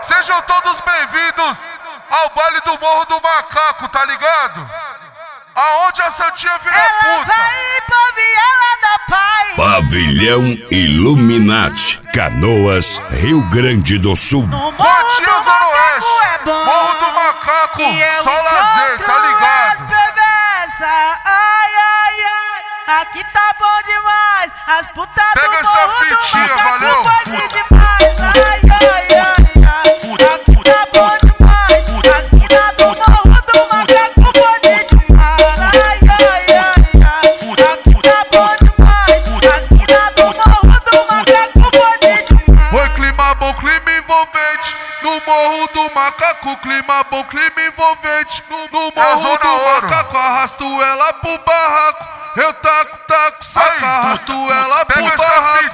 Sejam todos bem-vindos ao baile do Morro do Macaco, tá ligado? Aonde a Santinha vira puta. Vai pra Viela da Paz. Pavilhão Illuminati, Canoas, Rio Grande do Sul. Cotia Zona Oeste, Morro do Macaco, só lazer, tá ligado? Ai, ai, ai, aqui tá bom demais. As putas do pega essa Morro do fitinha, Macaco valeu. pode demais. Ai, ai, ai, ai, aqui tá bom demais. As putas do Morro do Macaco pode demais. Ai, ai, ai, ai, aqui tá bom demais. As putas do Morro do Macaco pode demais. Oi, clima bom, clima envolvente. No Morro do Macaco, clima bom, clima envolvente. No Morro do Macaco, arrasto ela pro barraco. Eu taco, saca, arrasto ela pro barraco.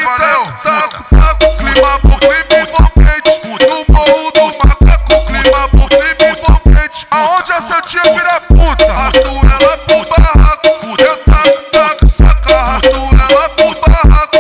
Taco, clima bom, clima envolvente. No Morro do Macaco, clima bom, clima envolvente. Aonde a Santinha vira puta, arrasto ela pro barraco. Eu taco, saca, arrasto ela pro barraco.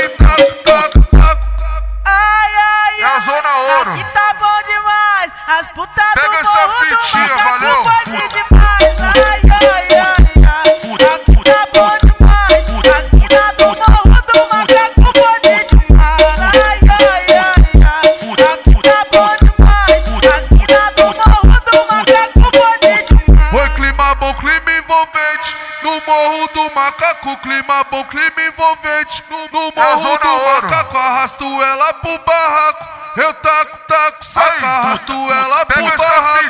Taco. Ai, ai, É a Zona Ouro. aqui tá bom demais. As putas pega do essa Morro do fitinha, Macaco valeu. pode demais. Ai, ai, ai, ai, aqui tá bom demais. As putas do Morro do Macaco pode demais. Ai, ai, ai, ai, aqui tá bom demais. As putas do Morro do Macaco pode demais. Oi, clima bom, clima envolvente. No Morro do Macaco, clima bom, clima envolvente. No Morro do Macaco, arrasto ela pro barraco. Eu taco, saca, arrasto ela pro barraco.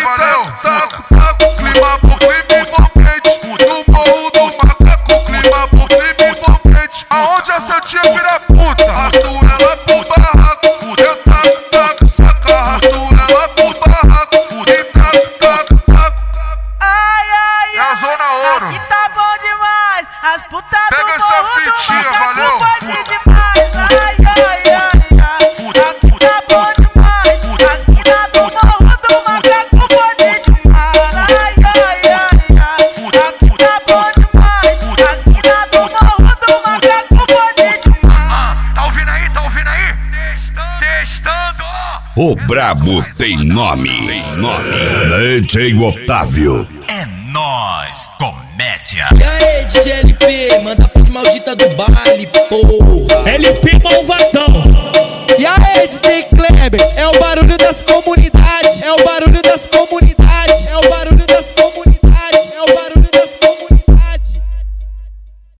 Taco, clima bom, clima envolvente. No Morro do Macaco, clima bom, clima envolvente. Aonde a Santinha vira puta, arrasto ela pro barraco. Eu taco, saca, arrasto ela pro barraco. Taco. Ai, ai, É a Zona Ouro. aqui tá bom demais. As putas pega do essa Morro do fitinha, Macaco valeu. pode demais. Ai, ai, ai, aqui tá bom demais. As putas do Morro do Macaco pode demais. Ai, ai, ai, aqui tá bom demais. As putas do Morro do Macaco pode demais. Tá ouvindo aí? Testando. O brabo tem nome. DJ Otávio. É nóis, comédia. E aí, DJ LP, manda pras malditas do baile, porra. LP malvadão. E aí, DJ Kleber, é